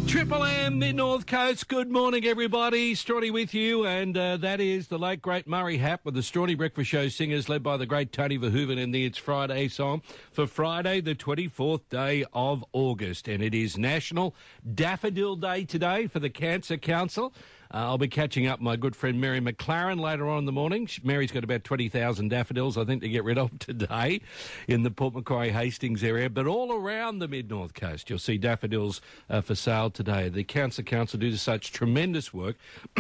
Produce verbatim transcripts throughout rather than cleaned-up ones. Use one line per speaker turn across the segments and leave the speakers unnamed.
Triple M, Mid-North Coast. Good morning, everybody. Strawny with you, and uh, that is the late, great Murray Happ with the Strawny Breakfast Show singers led by the great Tony Verhoeven in the It's Friday song for Friday, the twenty-fourth day of August. And it is National Daffodil Day today for the Cancer Council. Uh, I'll be catching up my good friend Mary McLaren later on in the morning. Mary's got about twenty thousand daffodils, I think, to get rid of today in the Port Macquarie Hastings area. But all around the Mid-North Coast, you'll see daffodils uh, for sale today. The Cancer Council do such tremendous work.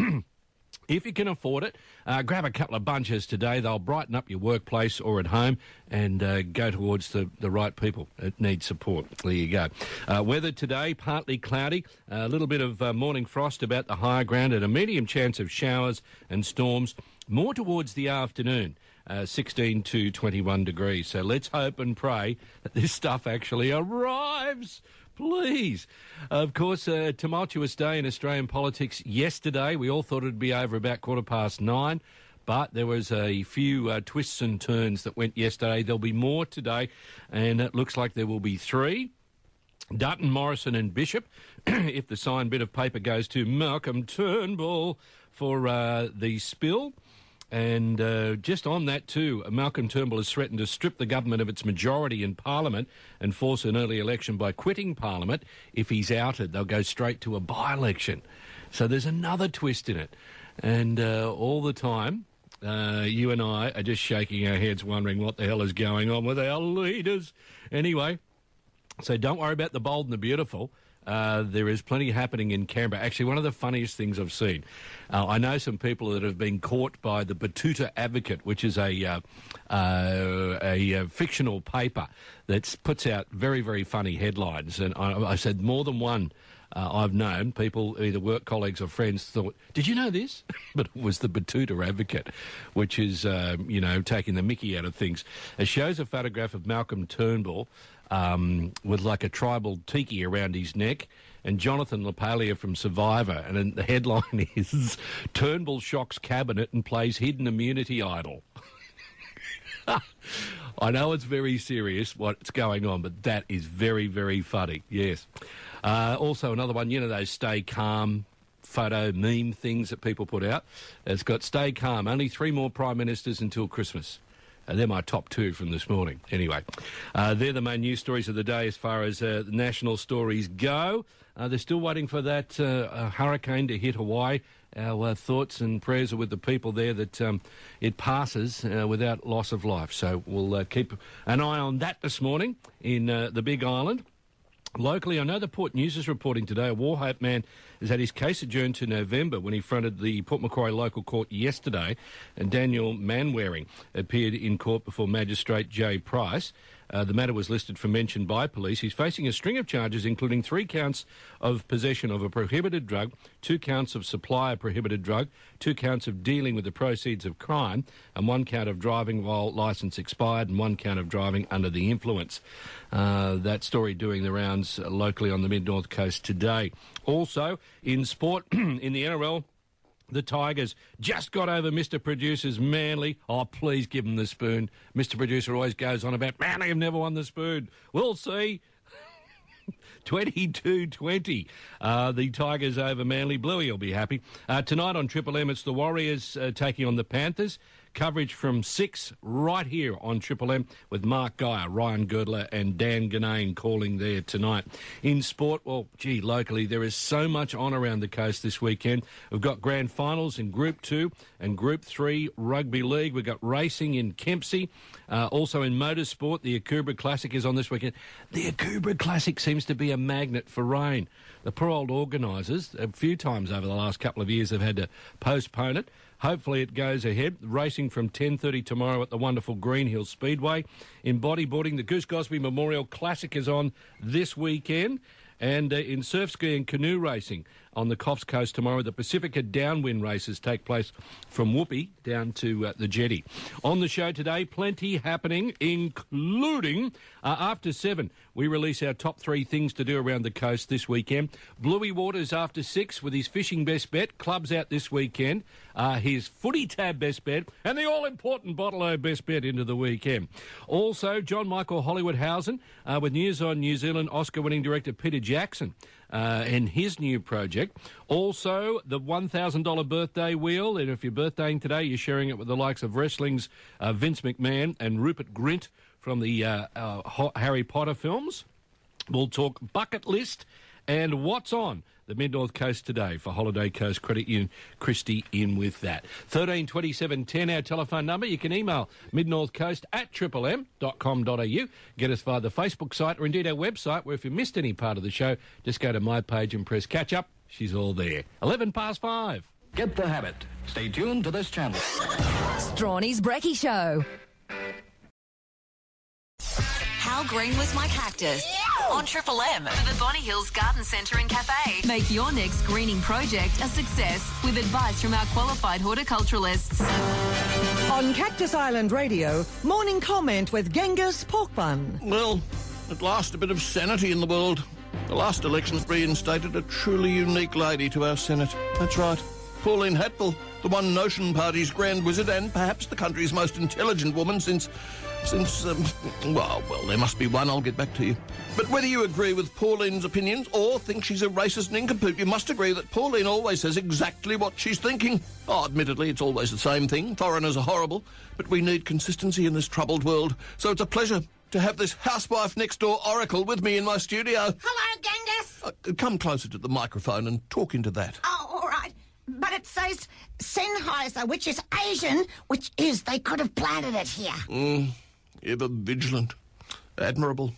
If you can afford it, uh, grab a couple of bunches today. They'll brighten up your workplace or at home and uh, go towards the, the right people that need support. There you go. Uh, weather today, partly cloudy, a little bit of uh, morning frost about the higher ground and a medium chance of showers and storms more towards the afternoon. Uh, sixteen to twenty-one degrees. So let's hope and pray that this stuff actually arrives. Please. Of course, a tumultuous day in Australian politics yesterday. We all thought it would be over about quarter past nine, but there was a few uh, twists and turns that went yesterday. There'll be more today, and it looks like there will be three. Dutton, Morrison and Bishop, if the signed bit of paper goes to Malcolm Turnbull for uh, the spill. And uh, just on that too, Malcolm Turnbull has threatened to strip the government of its majority in Parliament and force an early election by quitting Parliament. If he's outed, they'll go straight to a by-election. So there's another twist in it. And uh, all the time, uh, you and I are just shaking our heads wondering what the hell is going on with our leaders. Anyway, so don't worry about the bold and the beautiful. Uh, there is plenty happening in Canberra. Actually, one of the funniest things I've seen. Uh, I know some people that have been caught by the Batuta Advocate, which is a uh, uh, a, a fictional paper that puts out very, very funny headlines. And I, I said more than one uh, I've known, people, either work colleagues or friends, thought, did you know this? But it was the Batuta Advocate, which is, uh, you know, taking the mickey out of things. It shows a photograph of Malcolm Turnbull Um, with like a tribal tiki around his neck, and Jonathan LaPaglia from Survivor, and then the headline is Turnbull shocks cabinet and plays hidden immunity idol. I know it's very serious what's going on, but that is very, very funny, yes. Uh, also another one, you know, those stay calm photo meme things that people put out. It's got stay calm, only three more prime ministers until Christmas. Uh, they're my top two from this morning. Anyway, uh, they're the main news stories of the day as far as uh, the national stories go. Uh, they're still waiting for that uh, uh, hurricane to hit Hawaii. Our uh, thoughts and prayers are with the people there that um, it passes uh, without loss of life. So we'll uh, keep an eye on that this morning in uh, the Big Island. Locally, I know the Port News is reporting today a Wauchope man has had his case adjourned to November when he fronted the Port Macquarie local court yesterday, and Daniel Manwaring appeared in court before Magistrate Jay Price. Uh, the matter was listed for mention by police. He's facing a string of charges, including three counts of possession of a prohibited drug, two counts of supply of prohibited drug, two counts of dealing with the proceeds of crime, and one count of driving while licence expired, and one count of driving under the influence. Uh, that story doing the rounds locally on the Mid-North Coast today. Also, in sport, in the N R L, the Tigers just got over Mister Producer's Manly. Oh, please give him the spoon. Mister Producer always goes on about, Manly have never won the spoon. We'll see. twenty-two twenty. Uh, the Tigers over Manly. Bluey will be happy. Uh, tonight on Triple M, it's the Warriors uh, taking on the Panthers. Coverage from six right here on Triple M with Mark Geyer, Ryan Girdler and Dan Ganane calling there tonight. In sport, well, gee, locally there is so much on around the coast this weekend. We've got grand finals in Group two and Group three Rugby League. We've got racing in Kempsey. Uh, also in motorsport, the Akubra Classic is on this weekend. The Akubra Classic seems to be a magnet for rain. The poor old organisers, a few times over the last couple of years, have had to postpone it. Hopefully it goes ahead. Racing from ten thirty tomorrow at the wonderful Green Hill Speedway. In bodyboarding, the Goose Gosby Memorial Classic is on this weekend. And uh, in surf ski and canoe racing on the Coffs Coast tomorrow, the Pacifica Downwind races take place from Whoopi down to uh, the jetty. On the show today, plenty happening, including uh, after seven, we release our top three things to do around the coast this weekend. Bluey Waters after six with his fishing best bet. Clubs out this weekend. Uh, his footy tab best bet and the all-important Bottle-O best bet into the weekend. Also, John Michael Hollywoodhausen uh, with news on New Zealand Oscar-winning director Peter Jackson uh, and his new project. Also, the one thousand dollars birthday wheel, and if you're birthdaying today, you're sharing it with the likes of wrestling's uh, Vince McMahon and Rupert Grint from the uh, uh, Harry Potter films. We'll talk bucket list and what's on the Mid-North Coast today for Holiday Coast Credit Union. Christy in with that. thirteen twenty-seven ten, our telephone number. You can email midnorthcoast at triple m dot com dot a u. Get us via the Facebook site or indeed our website, where if you missed any part of the show, just go to my page and press catch up. She's all there. eleven past five.
Get the habit. Stay tuned to this channel.
Strawny's Brekkie Show.
How green was my cactus? On Triple M for the Bonnie Hills Garden Centre and Cafe. Make your next greening project a success with advice from our qualified horticulturalists.
On Cactus Island Radio, morning comment with Genghis Pork Bun.
Well, at last a bit of sanity in the world. The last election reinstated a truly unique lady to our Senate. That's right, Pauline Hatfield, the One Notion Party's grand wizard and perhaps the country's most intelligent woman since... Since, um, well, well, there must be one, I'll get back to you. But whether you agree with Pauline's opinions or think she's a racist nincompoop, you must agree that Pauline always says exactly what she's thinking. Oh, admittedly, it's always the same thing. Foreigners are horrible, but we need consistency in this troubled world. So it's a pleasure to have this housewife next door oracle with me in my studio.
Hello, Genghis.
Uh, come closer to the microphone and talk into that.
Oh, all right. But it says Sennheiser, which is Asian, which is they could have planted it here.
Mm. Ever vigilant. Admirable.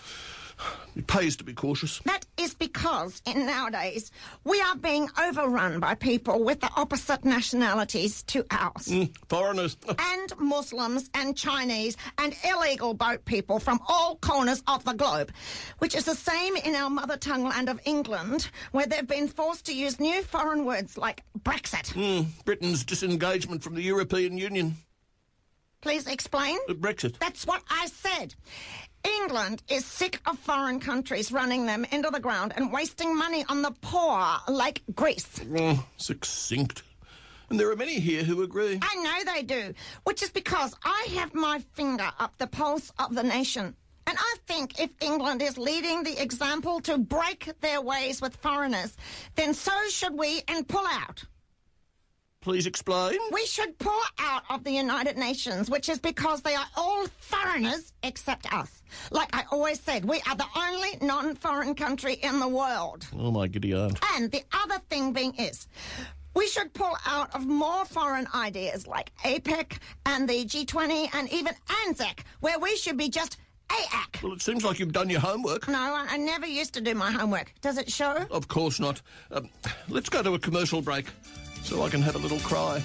It pays to be cautious.
That is because, in nowadays, we are being overrun by people with the opposite nationalities to ours.
Mm, foreigners.
And Muslims and Chinese and illegal boat people from all corners of the globe, which is the same in our mother tongue land of England, where they've been forced to use new foreign words like Brexit.
Mm, Britain's disengagement from the European Union.
Please explain.
Uh, Brexit.
That's what I said. England is sick of foreign countries running them into the ground and wasting money on the poor, like Greece.
Oh, succinct. And there are many here who agree.
I know they do, which is because I have my finger up the pulse of the nation. And I think if England is leading the example to break their ways with foreigners, then so should we and pull out.
Please explain.
We should pull out of the United Nations, which is because they are all foreigners except us. Like I always said, we are the only non-foreign country in the world.
Oh, my giddy aunt.
And the other thing being is, we should pull out of more foreign ideas like APEC and the G twenty and even ANZAC, where we should be just A A C.
Well, it seems like you've done your homework.
No, I, I never used to do my homework. Does it show?
Of course not. Um, let's go to a commercial break so I can have a little cry.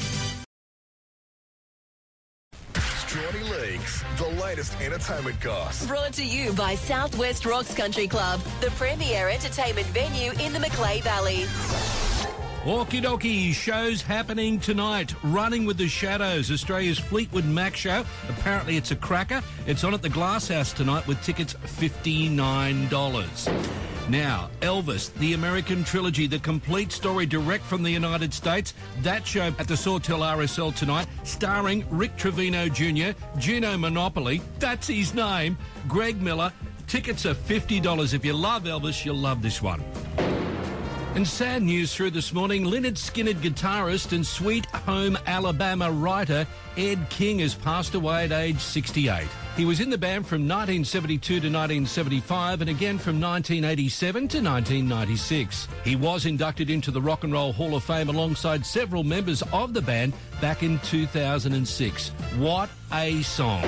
Strawny Leagues, the latest entertainment goss.
Brought to you by Southwest Rocks Country Club, the premier entertainment venue in the Macleay Valley.
Okie dokie, shows happening tonight. Running with the Shadows, Australia's Fleetwood Mac show. Apparently it's a cracker. It's on at the Glass House tonight with tickets fifty-nine dollars. Now, Elvis, the American trilogy, the complete story direct from the United States. That show at the Sawtell R S L tonight, starring Rick Trevino Junior, Gino Monopoly, that's his name, Greg Miller. Tickets are fifty dollars. If you love Elvis, you'll love this one. And sad news through this morning, Lynyrd Skynyrd guitarist and Sweet Home Alabama writer Ed King has passed away at age sixty-eight. He was in the band from nineteen seventy-two to nineteen seventy-five and again from nineteen eighty-seven to nineteen ninety-six. He was inducted into the Rock and Roll Hall of Fame alongside several members of the band back in two thousand six. What a song.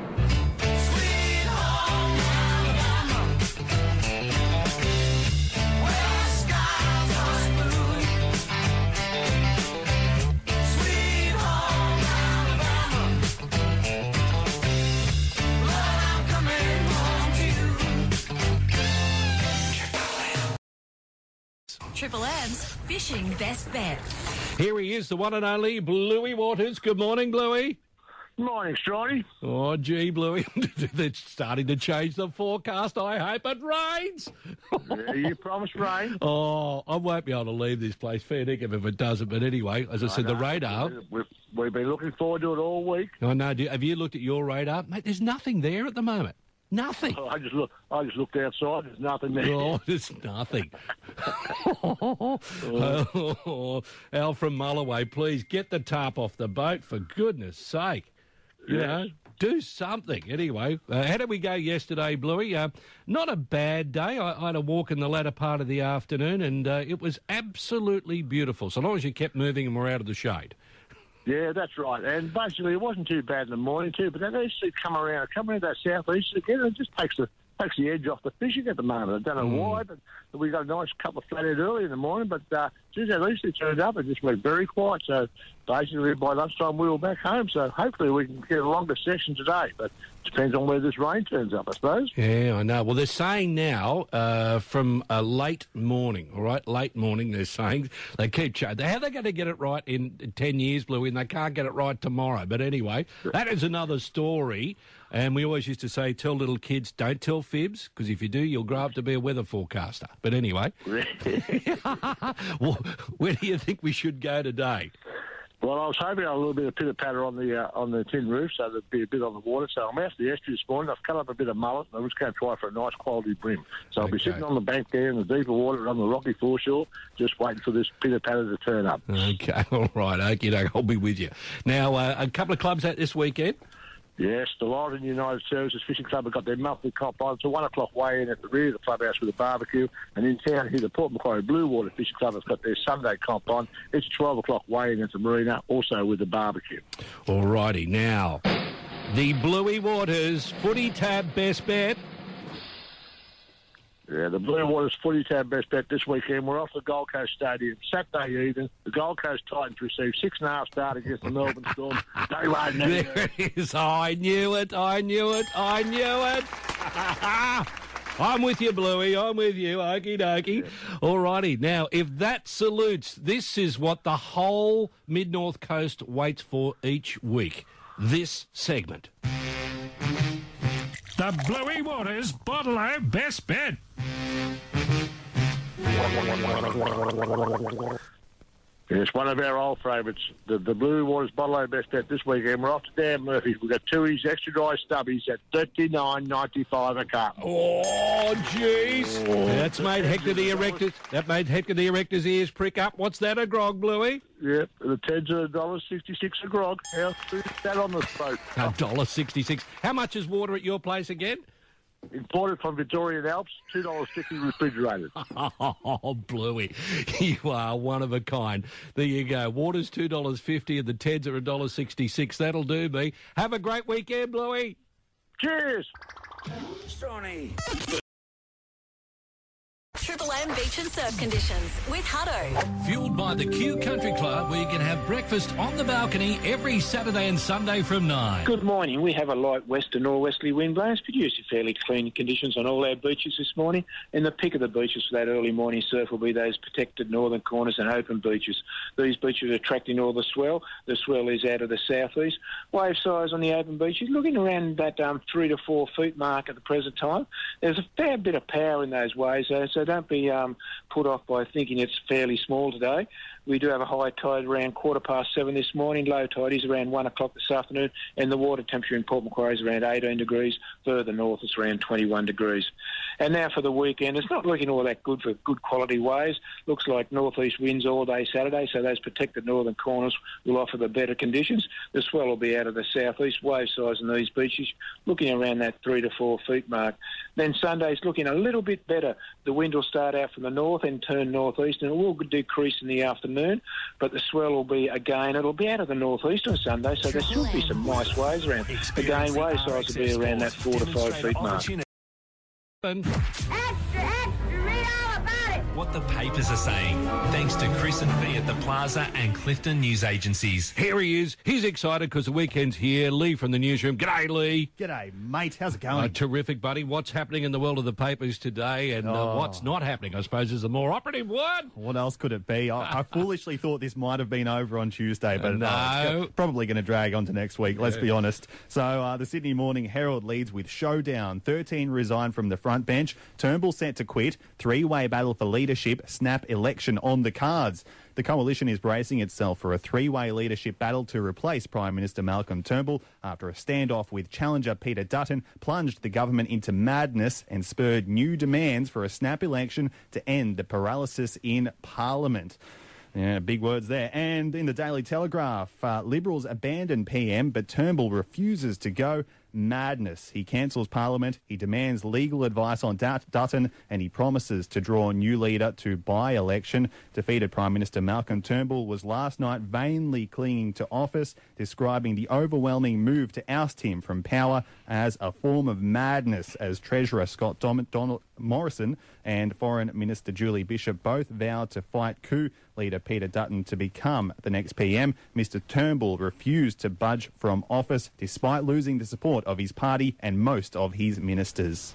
Triple M's Fishing Best Bet.
Here he is, the one and only Bluey Waters. Good morning, Bluey.
Morning, Strawny.
Oh, gee, Bluey. They're starting to change the forecast. I hope it rains.
Yeah, you promised rain.
Oh, I won't be able to leave this place. Fair dinkum if it doesn't. But anyway, as I, I said, know. the radar.
We've, we've been looking forward to it all week.
I know. Do, have you looked at your radar? Mate, there's nothing there at the moment. Nothing.
I just look. I just looked outside. There's nothing there.
Oh, there's nothing. oh, Al from Mulloway, please get the tarp off the boat, for goodness sake. You
Yes.
know, do something. Anyway, uh, how did we go yesterday, Bluey? Uh, not a bad day. I, I had a walk in the latter part of the afternoon, and uh, it was absolutely beautiful, so long as you kept moving and were out of the shade.
Yeah, that's right. And basically, it wasn't too bad in the morning too. But then they used to come around, come around that southeast again, and it just takes the takes the edge off the fishing at the moment. I don't know
Mm.
why, but we got a nice couple of flathead early in the morning. But uh, as soon as at least it turned up, it just went very quiet. So basically, by lunchtime, we were back home. So hopefully, we can get a longer session today. But it depends on where this rain turns up, I suppose.
Yeah, I know. Well, they're saying now uh, from a late morning, all right? Late morning, they're saying. They keep changing. How are they going to get it right in ten years, Bluey, and they can't get it right tomorrow? But anyway, that is another story. And we always used to say, tell little kids, don't tell fibs, because if you do, you'll grow up to be a weather forecaster. But anyway, well, where do you think we should go today?
Well, I was hoping a little bit of pitter patter on the uh, on the tin roof, so there'd be a bit on the water. So I'm out to the estuary this morning. I've cut up a bit of mullet, and I'm just going to try for a nice quality brim. So I'll be
Okay.
sitting on the bank there in the deeper water on the rocky foreshore, just waiting for this pitter patter to turn up.
Okay, all right, okie doke, I'll be with you. Now, uh, a couple of clubs out this weekend.
Yes, the Lytton United Services Fishing Club have got their monthly comp on. It's a one o'clock weigh-in at the rear of the clubhouse with a barbecue. And in town here, the Port Macquarie Blue Water Fishing Club has got their Sunday comp on. It's a twelve o'clock weigh-in at the marina, also with a barbecue.
All righty, now, the Bluey Waters Footy Tab Best Bet.
Yeah, the Blue Waters Footy Tab Best Bet this weekend. We're off the Gold Coast Stadium Saturday evening. The Gold Coast Titans received six and a half start against the Melbourne Storm. They won't need
There
it.
it is. I knew it, I knew it, I knew it. I'm with you, Bluey. I'm with you. Okie dokie. All righty. Now, if that salutes, this is what the whole Mid-North Coast waits for each week. This segment.
The Bluey Waters Bottle-O Best Bet.
It's one of our old favourites, the, the Blue Waters Bottle-O Best Bet this weekend. We're off to Dan Murphy's. We've got two of his extra dry stubbies at thirty-nine ninety-five a carton.
Oh, jeez. That's made Hector the Erector's, that made Hector the Erector's ears prick up. What's that, a grog, Bluey?
Yep, the tens are one dollar sixty-six a grog. How is that on the boat?
one dollar sixty-six. How much is water at your place again?
Imported from Victorian Alps, two dollars fifty refrigerated.
Oh, Bluey, you are one of a kind. There you go. Water's two dollars fifty and the Teds are one dollar sixty-six. That'll do me. Have a great weekend, Bluey.
Cheers.
Stronny.
Triple M Beach and Surf Conditions with Hutto.
Fueled by the Q Country Club, where you can have breakfast on the balcony every Saturday and Sunday from nine.
Good morning. We have a light west to northwesterly wind blowing, producing fairly clean conditions on all our beaches this morning. And the pick of the beaches for that early morning surf will be those protected northern corners and open beaches. These beaches are attracting all the swell. The swell is out of the southeast. Wave size on the open beaches, looking around that um, three to four feet mark at the present time. There's a fair bit of power in those waves, though, so don't be um, put off by thinking it's fairly small today. We do have a high tide around quarter past seven this morning. Low tide is around one o'clock this afternoon, and the water temperature in Port Macquarie is around eighteen degrees. Further north, it's around twenty-one degrees. And now for the weekend, it's not looking all that good for good quality waves. Looks like northeast winds all day Saturday, so those protected northern corners will offer the better conditions. The swell will be out of the southeast. Wave size in these beaches looking around that three to four feet mark. Then Sunday's looking a little bit better. The wind will start out from the north and turn northeast, and it will decrease in the afternoon, but the swell will be, again, it'll be out of the northeast on Sunday, so there should be some nice waves around. Again, wave size will be around that four to five feet mark.
What the papers are saying, thanks to Chris and Fee at the Plaza and Clifton News Agencies.
Here he is. He's excited because the weekend's here. Lee from the newsroom. G'day, Lee.
G'day, mate. How's it going?
Uh, terrific, buddy. What's happening in the world of the papers today and uh,
Oh.
what's not happening, I suppose, is the more operative word.
What else could it be? I, I foolishly thought this might have been over on Tuesday, but
No.
uh, it's go- probably going to drag on to next week, let's
Yeah.
be honest. So uh, the Sydney Morning Herald leads with showdown. thirteen resigned from the front bench. Turnbull set to quit. Three-way battle for leadership. leadership snap election on the cards. The coalition is bracing itself for a three-way leadership battle to replace Prime Minister Malcolm Turnbull after a standoff with challenger Peter Dutton plunged the government into madness and spurred new demands for a snap election to end the paralysis in Parliament. Yeah, big words there. And in the Daily Telegraph, uh, Liberals abandon P M, but Turnbull refuses to go. Madness. He cancels Parliament, he demands legal advice on Dut- Dutton, and he promises to draw a new leader to by-election. Defeated Prime Minister Malcolm Turnbull was last night vainly clinging to office, describing the overwhelming move to oust him from power as a form of madness, as Treasurer Scott Dom- Donald Morrison and Foreign Minister Julie Bishop both vowed to fight coup leader Peter Dutton to become the next P M. Mister Turnbull refused to budge from office despite losing the support of his party and most of his ministers.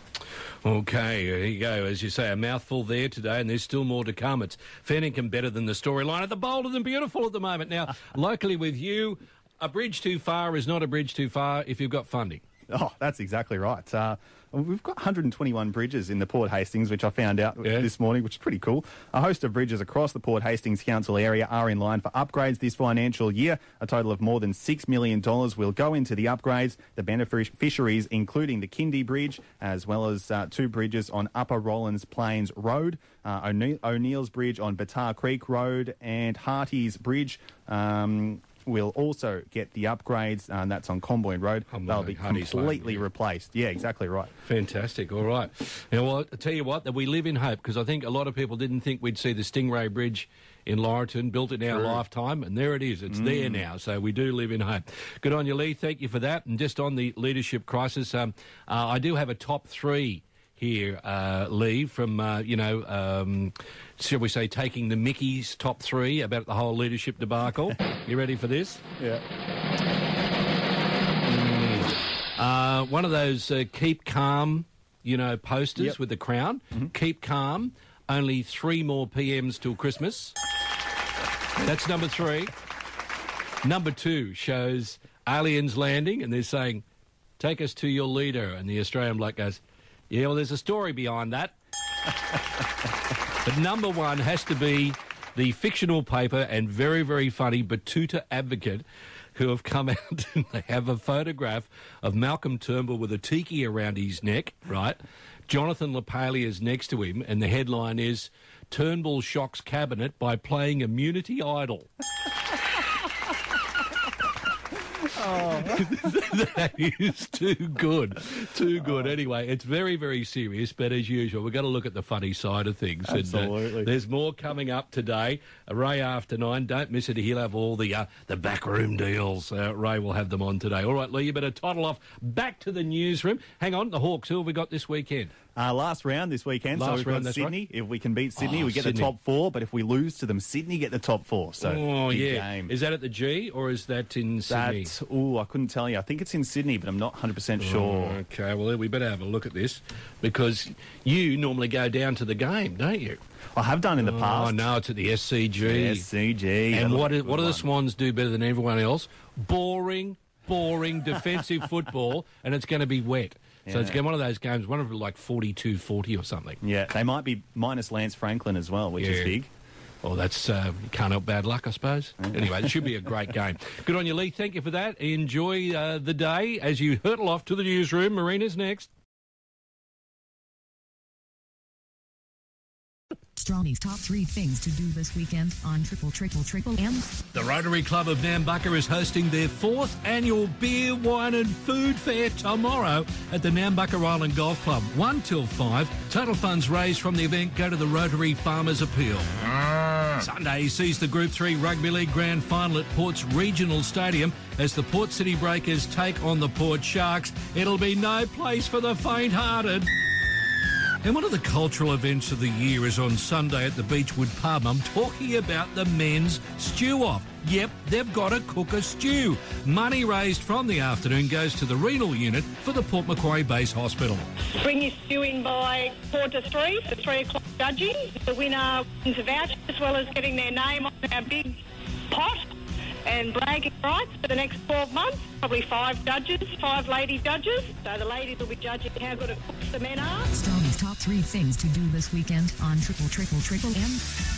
Okay, here you go. As you say, a mouthful there today, and there's still more to come. It's fair income better than the storyline at the Bolder Than Beautiful at the moment. Now, locally with you, a bridge too far is not a bridge too far if you've got funding.
Oh, that's exactly right. Uh, we've got one hundred twenty-one bridges in the Port Hastings, which I found out yeah. this morning, which is pretty cool. A host of bridges across the Port Hastings Council area are in line for upgrades this financial year. A total of more than six million dollars will go into the upgrades. The beneficiaries, including the Kindy Bridge, as well as uh, two bridges on Upper Rollins Plains Road, uh, O'Ne- O'Neill's Bridge on Batar Creek Road, and Harty's Bridge. Um, will also get the upgrades, and that's on Comboyne Road. Oh, They'll be Hardy's completely Lane, yeah. replaced. Yeah, exactly right.
Fantastic. All right. Now, well, I'll tell you what, that we live in hope, because I think a lot of people didn't think we'd see the Stingray Bridge in Laurelton built in our True. lifetime, and there it is. It's mm. there now, so we do live in hope. Good on you, Lee. Thank you for that. And just on the leadership crisis, um, uh, I do have a top three here, uh, Lee, from, uh, you know, um, shall we say, taking the Mickey's top three about the whole leadership debacle. You ready for this?
Yeah.
Mm. Uh, one of those uh, keep calm, you know, posters yep. with the crown. Mm-hmm. Keep calm. Only three more P Ms till Christmas. That's number three. Number two shows aliens landing, and they're saying, take us to your leader. And the Australian bloke goes, yeah, well, there's a story behind that. But number one has to be the fictional paper and very, very funny Batuta Advocate, who have come out and they have a photograph of Malcolm Turnbull with a tiki around his neck, right? Jonathan LaPaley is next to him, and the headline is, Turnbull shocks cabinet by playing Immunity Idol. Oh. That is too good. Too good. Oh. Anyway, it's very, very serious, but as usual, we've got to look at the funny side of things.
Absolutely.
And, uh, there's more coming up today. Uh, Ray after nine. Don't miss it. He'll have all the uh, the backroom deals. Uh, Ray will have them on today. All right, Lee, you better toddle off back to the newsroom. Hang on, the Hawks, who have we got this weekend?
Uh, last round this weekend,
last
so we've
round,
got Sydney.
Right.
If we can beat Sydney,
oh,
we get
Sydney.
the top four, but if we lose to them, Sydney get the top four. So,
oh,
big
yeah.
game.
Is that at the G, or is that in Sydney?
That, oh, I couldn't tell you. I think it's in Sydney, but I'm not one hundred percent sure.
Oh, okay, well, we better have a look at this, because you normally go down to the game, don't you?
I have done in the
oh,
past.
Oh, no, it's at the S C G.
S C G.
And what, is, what do the Swans do better than everyone else? Boring, boring defensive football, and it's going to be wet. So yeah. It's one of those games, one of them like forty-two forty or something.
Yeah, they might be minus Lance Franklin as well, which
yeah.
is big.
Well, that's, uh, can't help bad luck, I suppose. Anyway, it should be a great game. Good on you, Lee. Thank you for that. Enjoy uh, the day as you hurtle off to the newsroom. Marina's next.
Strawny's top three things to do this weekend on Triple Triple Triple M.
The Rotary Club of Nambucca is hosting their fourth annual Beer, Wine and Food Fair tomorrow at the Nambucca Island Golf Club, one till five. Total funds raised from the event go to the Rotary Farmers Appeal. Ah. Sunday sees the Group three Rugby League Grand Final at Port's Regional Stadium as the Port City Breakers take on the Port Sharks. It'll be no place for the faint-hearted. And one of the cultural events of the year is on Sunday at the Beechwood Pub. I'm talking about the men's stew-off. Yep, they've got to cook a stew. Money raised from the afternoon goes to the renal unit for the Port Macquarie Base Hospital.
Bring your stew in by quarter to three for three o'clock judging. The winner wins a voucher as well as getting their name on our big pot. and bragging rights for the next twelve months. Probably five judges, five lady judges. So the ladies will be judging how good of cooks the men are.
Strong's top three things to do this weekend on Triple Triple Triple M.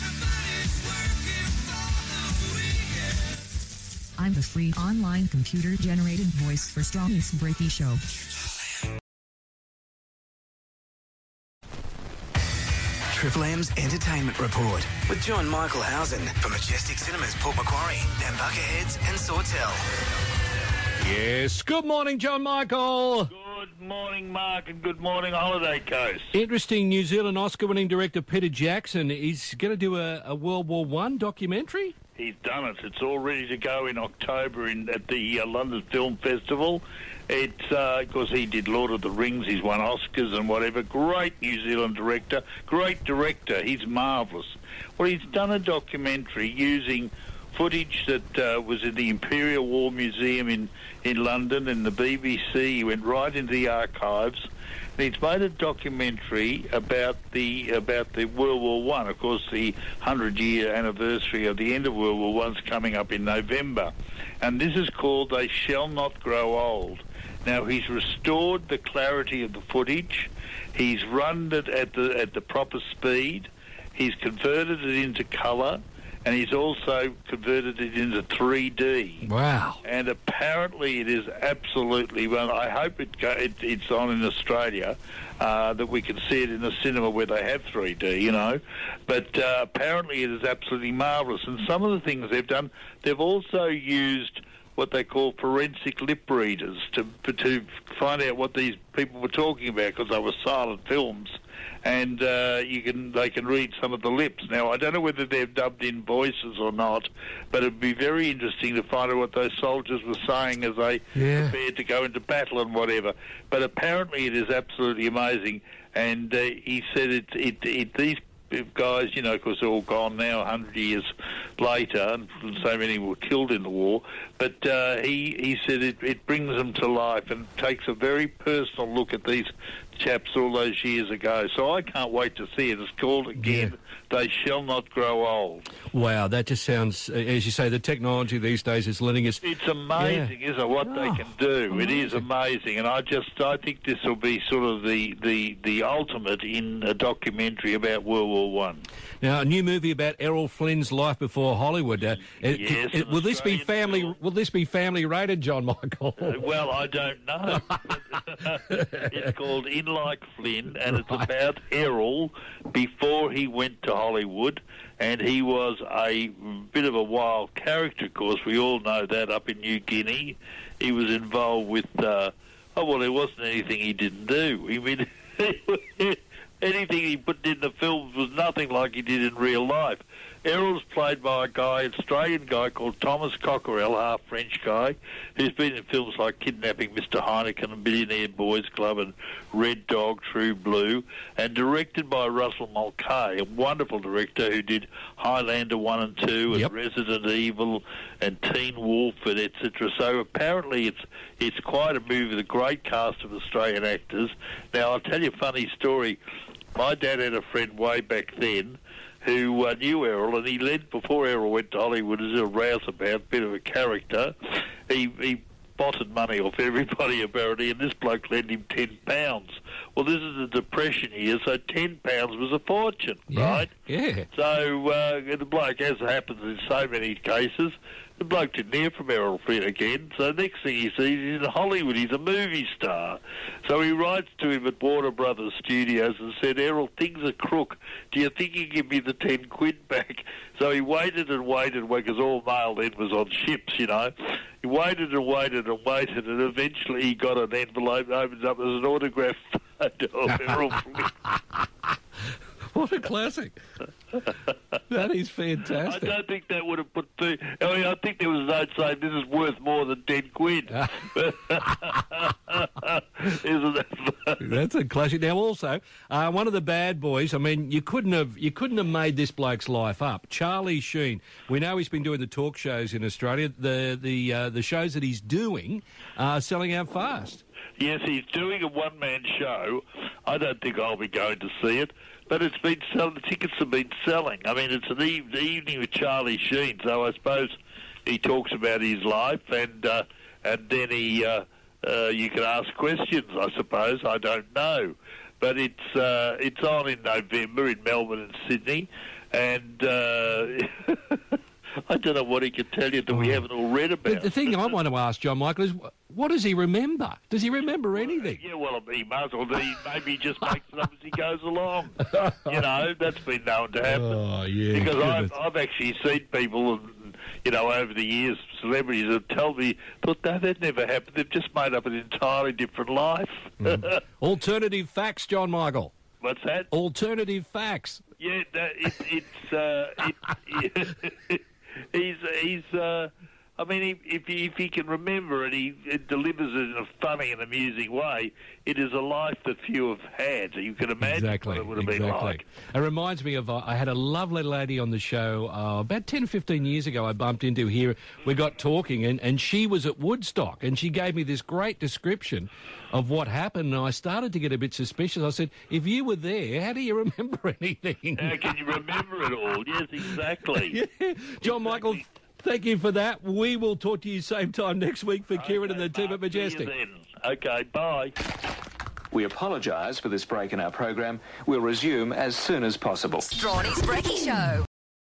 I'm the free online computer-generated voice for Strong's Breaky Show.
Triple M's Entertainment Report with John Michael Housen from Majestic Cinemas, Port Macquarie, Nambucca Heads and Sawtell.
Yes. Good morning, John Michael.
Good morning, Mark, and good morning, Holiday Coast.
Interesting. New Zealand Oscar-winning director Peter Jackson is going to do a, a World War One documentary.
He's done it. It's all ready to go in October in, at the uh, London Film Festival. It's, uh, of course, he did Lord of the Rings. He's won Oscars and whatever. Great New Zealand director. Great director. He's marvellous. Well, he's done a documentary using footage that uh, was in the Imperial War Museum in, in London and the B B C. He went right into the archives. And he's made a documentary about the about the World War One. Of course, the hundred-year anniversary of the end of World War One's coming up in November. And this is called They Shall Not Grow Old. Now, he's restored the clarity of the footage. He's run it at the at the proper speed. He's converted it into colour. And he's also converted it into three D.
Wow.
And apparently it is absolutely, well, I hope it, go, it it's on in Australia, uh, that we can see it in the cinema where they have three D, you know. But uh, apparently it is absolutely marvellous. And some of the things they've done, they've also used what they call forensic lip readers to to find out what these people were talking about, because they were silent films. And uh, you can they can read some of the lips. Now, I don't know whether they've dubbed in voices or not, but it'd be very interesting to find out what those soldiers were saying as they
yeah.
prepared to go into battle and whatever. But apparently it is absolutely amazing. And uh, he said it, it, it these guys, you know, of course, they're all gone now, one hundred years later, and so many were killed in the war. But uh, he, he said it, it brings them to life and takes a very personal look at these chaps all those years ago. So I can't wait to see it. It's called, again, yeah. They Shall Not Grow Old.
Wow, that just sounds, as you say, the technology these days is letting us...
It's amazing, yeah. isn't it, what oh, they can do. Amazing. It is amazing. And I just, I think this will be sort of the, the, the ultimate in a documentary about World War One.
Now, a new movie about Errol Flynn's life before Hollywood. Uh,
yes,
it, it, will this be family? Film. Will this be family rated, John Michael?
Uh, well, I don't know. It's called In Like Flynn, and it's about Errol before he went to Hollywood. And he was a bit of a wild character, of course. We all know that, up in New Guinea. He was involved with, uh, oh, well, there wasn't anything he didn't do. I mean, anything he put in the films was nothing like he did in real life. Errol's played by a guy, an Australian guy called Thomas Cockerell, half French guy, who's been in films like Kidnapping Mister Heineken and Billionaire Boys Club and Red Dog, True Blue, and directed by Russell Mulcahy, a wonderful director who did Highlander one and two and yep. Resident Evil and Teen Wolf and et cetera. So apparently it's it's quite a movie with a great cast of Australian actors. Now, I'll tell you a funny story. My dad had a friend way back then who uh, knew Errol, and he led, before Errol went to Hollywood, as a rouseabout, bit of a character. He, he botted money off everybody, apparently, and this bloke lent him ten pounds. Well, this is a depression year, so ten pounds was a fortune,
yeah,
right?
Yeah.
So uh, the bloke, as happens in so many cases, the bloke didn't hear from Errol Flynn again. So next thing he sees, he's in Hollywood. He's a movie star. So he writes to him at Warner Brothers Studios and said, Errol, things are crook. Do you think you can give me the ten quid back? So he waited and waited, because all mail then was on ships, you know. He waited and waited and waited, and eventually he got an envelope, opens up as an autographed photo of Errol Flynn.
What a classic. That is fantastic.
I don't think that would have put the... I mean, I think there was a note saying this is worth more than ten quid. Isn't that...
That's a classic. Now, also, uh, one of the bad boys, I mean, you couldn't have you couldn't have made this bloke's life up. Charlie Sheen. We know he's been doing the talk shows in Australia. The, the, uh, the shows that he's doing are selling out fast.
Yes, he's doing a one-man show. I don't think I'll be going to see it. But it's been selling, the tickets have been selling. I mean, it's an eve, the evening with Charlie Sheen, so I suppose he talks about his life, and uh, and then he uh, uh, you can ask questions. I suppose I don't know, but it's uh, it's on in November in Melbourne and Sydney, and. Uh, I don't know what he can tell you that we haven't all read about.
The, the thing I want to ask John Michael is, what does he remember? Does he remember anything?
Yeah, well, he must, or he maybe he just makes it up as he goes along. You know, that's been known to happen.
Oh, yeah.
Because I've, I've actually seen people, you know, over the years, celebrities have told me, thought, no, that never happened. They've just made up an entirely different life.
Mm. Alternative facts, John Michael.
What's that?
Alternative facts.
Yeah, that, it, it's... Uh, it, He's, he's. Uh, I mean, if he, if he can remember it, he it delivers it in a funny and amusing way. It is a life that few have had. You can imagine
exactly,
what it would have
exactly.
been like.
It reminds me of, uh, I had a lovely lady on the show uh, about ten, fifteen years ago I bumped into here. We got talking, and, and she was at Woodstock, and she gave me this great description of what happened, and I started to get a bit suspicious. I said, if you were there, how do you remember anything?
How can you remember it all? Yes, exactly.
Yeah. John Michael, thank you for that. We will talk to you same time next week for
Okay,
Kieran and the team at Majestic.
See you then. Okay, bye.
We apologise for this break in our program. We'll resume as soon as possible.
Strawny's Brekkie Show.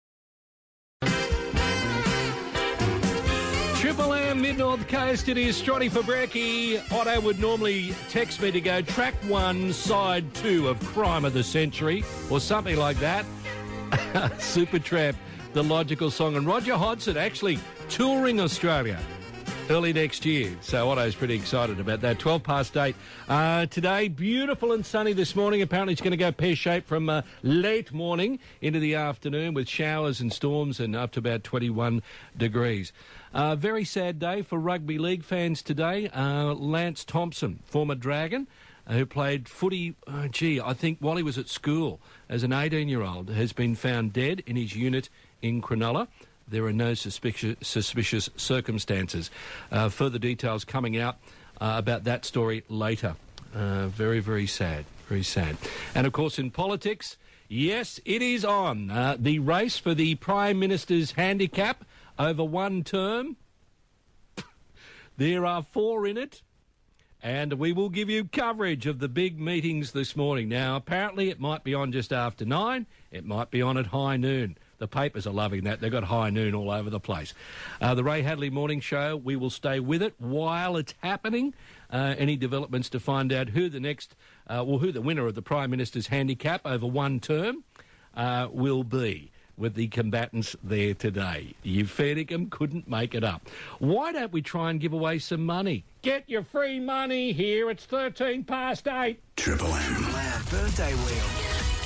Triple M, Mid-North Coast, it is Strawny for Brekkie. Otto would normally text me to go track one, side two of Crime of the Century, or something like that. Supertramp, the logical song. And Roger Hodgson actually touring Australia early next year. So Otto's pretty excited about that. twelve past eight. Uh, today, beautiful and sunny this morning. Apparently it's going to go pear-shaped from uh, late morning into the afternoon with showers and storms and up to about twenty-one degrees. Uh, very sad day for rugby league fans today. Uh, Lance Thompson, former Dragon, uh, who played footy, uh, gee, I think while he was at school as an eighteen-year-old, has been found dead in his unit in Cronulla. There are no suspicious, suspicious circumstances. Uh, further details coming out uh, about that story later. Uh, very, very sad. Very sad. And, of course, in politics, yes, it is on. Uh, the race for the Prime Minister's handicap over one term. There are four in it. And we will give you coverage of the big meetings this morning. Now, apparently it might be on just after nine. It might be on at high noon. The papers are loving that. They've got high noon all over the place. Uh, the Ray Hadley Morning Show, we will stay with it while it's happening. Uh, any developments to find out who the next, uh, well, who the winner of the Prime Minister's handicap over one term uh, will be, with the combatants there today. You fair dinkum couldn't make it up. Why don't we try and give away some money? Get your free money here. It's thirteen past eight.
Triple M. Birthday wheel.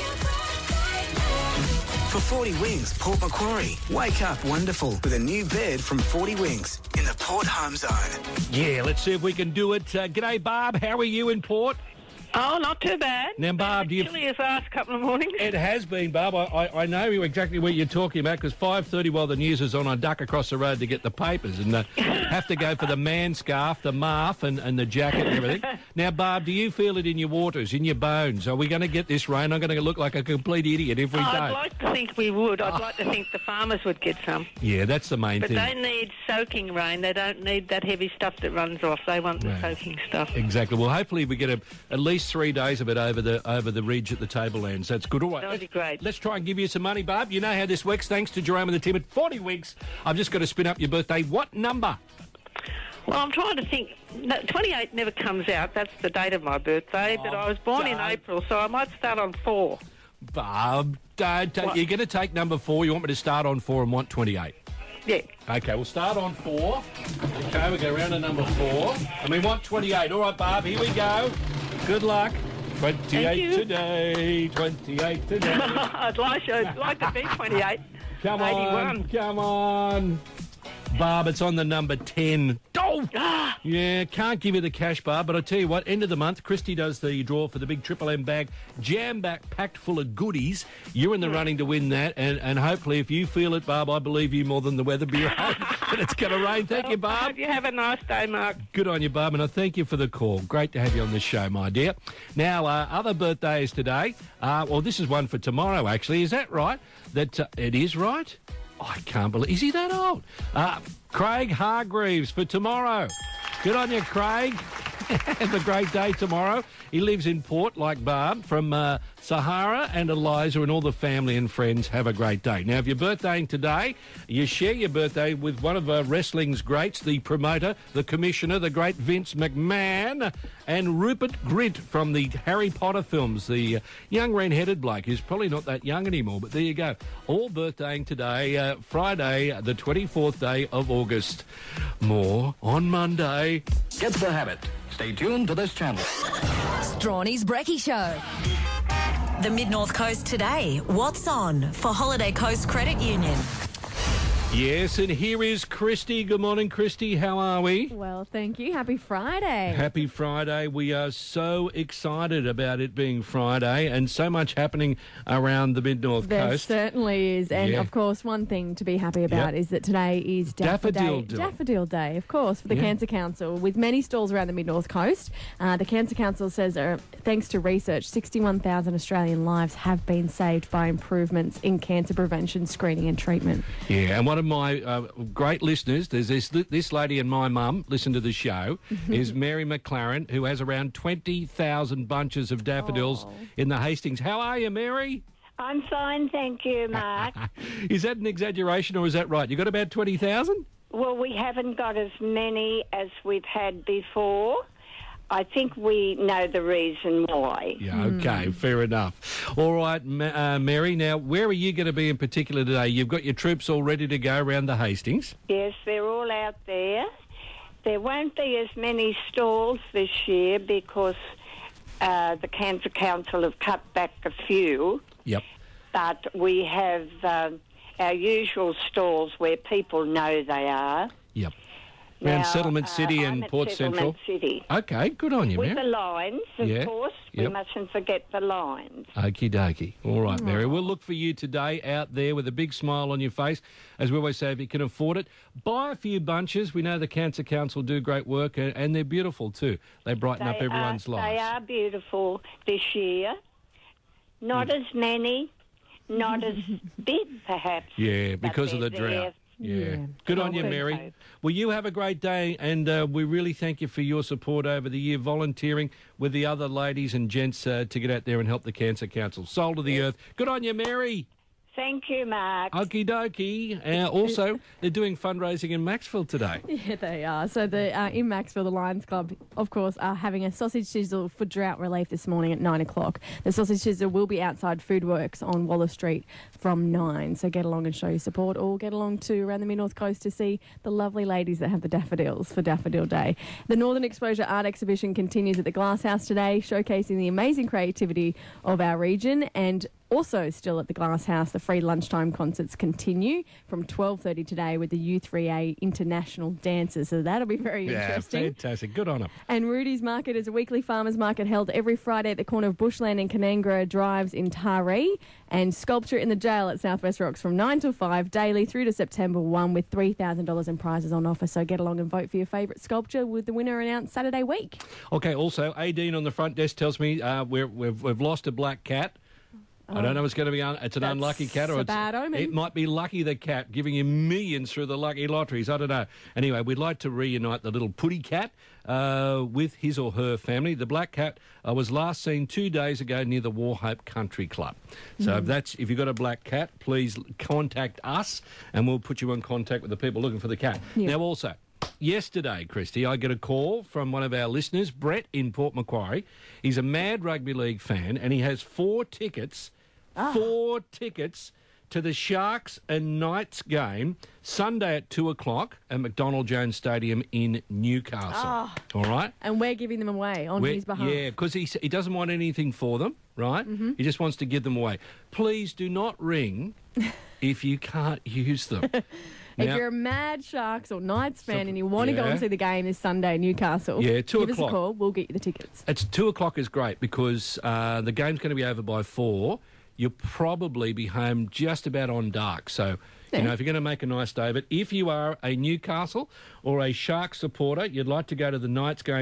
For forty Wings, Port Macquarie. Wake up wonderful with a new bed from forty Wings in the Port Home Zone.
Yeah, let's see if we can do it. Uh, g'day, Barb. How are you in Port?
Oh, not too bad.
Now, Barb, do you...
Chilly as last couple of mornings.
It has been, Barb. I, I, I know exactly what you're talking about, because five thirty while the news is on, I duck across the road to get the papers and uh, have to go for the man scarf, the marf and, and the jacket and everything. Now, Barb, do you feel it in your waters, in your bones? Are we going to get this rain? I'm going to look like a complete idiot if we
oh,
don't.
I'd like to think we would. I'd oh. like to think the farmers would get some.
Yeah, that's the main
but
thing.
But they need soaking rain. They don't need that heavy stuff that runs off. They want the right. soaking stuff.
Exactly. Well, hopefully we get a, at least three days of it over the over the ridge at the Tablelands. That's good. All right.
That would be great.
Let's try and give you some money, Barb. You know how this works. Thanks to Jerome and the team at forty Wigs. I've just got to spin up your birthday. What number?
Well, I'm trying to think. No, twenty-eight never comes out. That's the date of my birthday. Oh, but I was born in April, so I might start on four.
Barb, don't take, you're going to take number four. You want me to start on four and want twenty-eight?
Yeah.
Okay, we'll start on four. Okay, we go round to number four. And we want twenty-eight. All right, Barb, here we go. Good luck. twenty-eight today, twenty-eight today.
I'd like, I'd like to be twenty-eight.
Come on,
eighty-one.
Come on. Barb, it's on the number ten. Oh! Yeah, can't give you the cash, Barb, but I tell you what, end of the month, Christy does the draw for the big Triple M bag, jam-back, packed full of goodies. You're in the running to win that, and, and hopefully if you feel it, Barb, I believe you more than the weather bureau, that it's going to rain. Thank you, Barb.
Hope you have a nice day, Mark.
Good on you, Barb, and I thank you for the call. Great to have you on this show, my dear. Now, uh, other birthdays today, uh, well, this is one for tomorrow, actually. Is that right? That uh, it is right? I can't believe... Is he that old? Uh, Craig Hargreaves for tomorrow. Good on you, Craig. Have a great day tomorrow. He lives in Port, like Barb, from uh, Sahara and Eliza and all the family and friends. Have a great day. Now, if you're birthdaying today, you share your birthday with one of uh, wrestling's greats, the promoter, the commissioner, the great Vince McMahon, and Rupert Grint from the Harry Potter films, the uh, young red-headed bloke who's probably not that young anymore, but there you go. All birthdaying today, uh, Friday, the twenty-fourth day of August. More on Monday.
Get the habit. Stay tuned to this channel.
Strawny's Brekkie Show. The Mid-North Coast today. What's on for Holiday Coast Credit Union?
Yes, and here is Christy. Good morning, Christy. How are we?
Well, thank you. Happy Friday.
Happy Friday. We are so excited about it being Friday and so much happening around the Mid-North
There
Coast.
certainly is. And,
Yeah.
of course, one thing to be happy about
Yep.
is that today is
Daffodil
Daffodil
Day.
Day. Daffodil Day, of course, for the
Yeah.
Cancer Council. With many stalls around the Mid-North Coast, uh, the Cancer Council says, uh, thanks to research, sixty-one thousand Australian lives have been saved by improvements in cancer prevention, screening and treatment.
Yeah, and one of my uh, great listeners, there's this this lady and my mum, listen to the show, is Mary McLaren, who has around twenty thousand bunches of daffodils in the Hastings. How are you, Mary?
I'm fine, thank you, Mark.
Is that an exaggeration or is that right? You got about twenty thousand?
Well, we haven't got as many as we've had before. I think we know the reason why.
Yeah, okay, fair enough. All right, Ma- uh, Mary, now, where are you going to be in particular today? You've got your troops all ready to go around the Hastings?
Yes, they're all out there. There won't be as many stalls this year because uh, the Cancer Council have cut back a few.
Yep.
But we have um, our usual stalls where people know they are.
Yep. Around
Now,
Settlement
uh,
City
I'm
and
at
Port
Settlement
Central?
City.
Okay, good on you,
With
Mary.
the lines, of
Yeah,
course. We
yep.
mustn't forget the lines.
Okie dokie. All right, Mary. We'll look for you today out there with a big smile on your face. As we always say, if you can afford it, buy a few bunches. We know the Cancer Council do great work, and, and they're beautiful too. They brighten up
They
everyone's
are,
lives.
They are beautiful this year. Not as many, not as big, perhaps.
Yeah,
but
because of
they're
the drought.
there.
Yeah.
Yeah.
Good on
I
you,
think
Mary.
so.
Well, you have a great day, and uh, we really thank you for your support over the year, volunteering with the other ladies and gents uh, to get out there and help the Cancer Council. Soul to the earth. Good on you, Mary.
Thank you, Mark.
Okie dokie. Uh, also, they're doing fundraising in Maxville today.
Yeah, they are. So the uh, in Maxville, the Lions Club, of course, are having a sausage sizzle for drought relief this morning at nine o'clock. The sausage sizzle will be outside Foodworks on Waller Street from nine. So get along and show your support, or get along to around the Mid-North Coast to see the lovely ladies that have the daffodils for Daffodil Day. The Northern Exposure Art Exhibition continues at the Glass House today, showcasing the amazing creativity of our region. And also still at the Glass House, the free lunchtime concerts continue from twelve thirty today with the U three A International Dancers. So that'll be very
Yeah,
interesting.
fantastic. Good on them.
And Rudy's Market is a weekly farmers market held every Friday at the corner of Bushland and Canangra Drives in Taree. And Sculpture in the Jail at Southwest Rocks from nine till five daily through to September first with three thousand dollars in prizes on offer. So get along and vote for your favourite sculpture with the winner announced Saturday week.
Okay, also, Adine on the front desk tells me uh, we're, we've, we've lost a black cat. I don't know if it's going to be un- it's an
That's
unlucky cat or
a
it's,
bad omen.
it might be Lucky the cat giving you millions through the lucky lotteries. I don't know. Anyway, we'd like to reunite the little putty cat uh, with his or her family. The black cat uh, was last seen two days ago near the Warhope Country Club. So
Mm.
if that's if you've got a black cat, please contact us and we'll put you in contact with the people looking for the cat.
Yeah.
Now also, yesterday, Christy, I get a call from one of our listeners, Brett in Port Macquarie. He's a mad rugby league fan and he has four tickets Four tickets to the Sharks and Knights game Sunday at two o'clock at McDonald Jones Stadium in Newcastle.
Oh.
All right?
And we're giving them away on
We're-
his behalf.
Yeah, because he, s- he doesn't want anything for them, right?
Mm-hmm.
He just wants to give them away. Please do not ring if you can't use them.
If
Now-
you're a mad Sharks or Knights fan and you want to go
yeah.
and see the game this Sunday in Newcastle,
Yeah, two
give us
o'clock.
a call. We'll get you the tickets.
It's two o'clock is great because uh, the game's going to be over by four. You'll probably be home just about on dark. So,
Yeah.
you know, if you're going to make a nice day of it, if you are a Newcastle or a Sharks supporter, you'd like to go to the Knights game,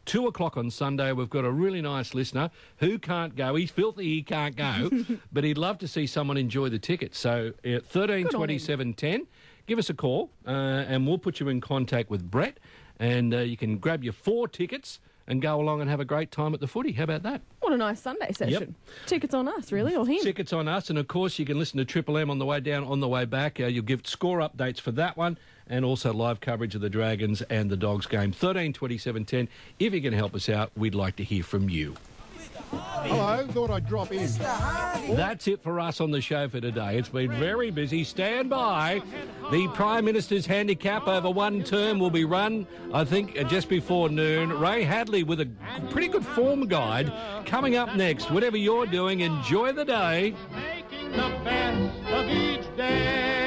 two o'clock on Sunday. We've got a really nice listener who can't go. He's filthy, he can't go, but he'd love to see someone enjoy the tickets. So uh, thirteen twenty-seven ten, give us a call uh, and we'll put you in contact with Brett, and uh, you can grab your four tickets and go along and have a great time at the footy. How about that?
What a nice Sunday session. Yep. Tickets on us, really, or him?
Tickets on us, and of course you can listen to Triple M on the way down, on the way back. Uh, you'll give score updates for that one, and also live coverage of the Dragons and the Dogs game. thirteen twenty-seven ten. If you can help us out, we'd like to hear from you.
Hello, thought I'd drop in.
That's it for us on the show for today. It's been very busy. Stand by. The Prime Minister's handicap over one term will be run, I think, just before noon. Ray Hadley with a pretty good form guide coming up next. Whatever you're doing, enjoy the day.
Making the best of each day.